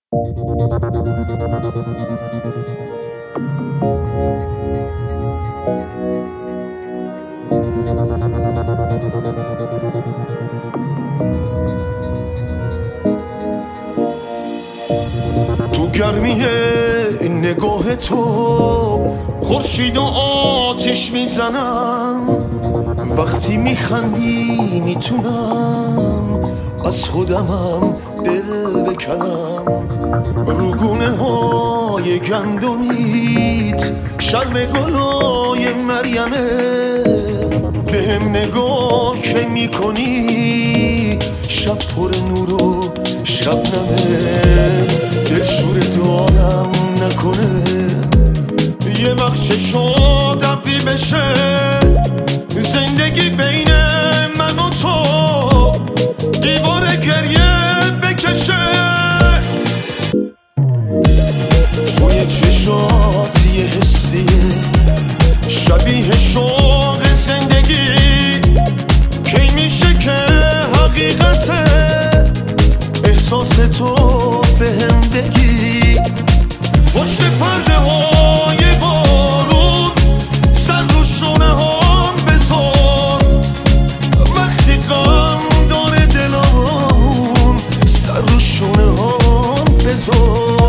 تو گرمی نگاه تو خورشید و آتش میزنم، وقتی میخندی میتونم از خودمم دل بکنم. روگونه های گندمیت شرم گلای مریمه، بهم نگاه که میکنی شب پر نور و شبنمه. دلشور دارم نکنه یه وقت چشات ابری بشه، زندگی بین من و تو دیوار گریه بکشه. توی چشات یه حسیه شبیه شوق زندگی، کی میشه که حقیقته احساس تو بهم بگی. پشت پرده های بارون سر رو شونه هم بذار، وقتی غم داره دلم سر رو شونه هم بذار.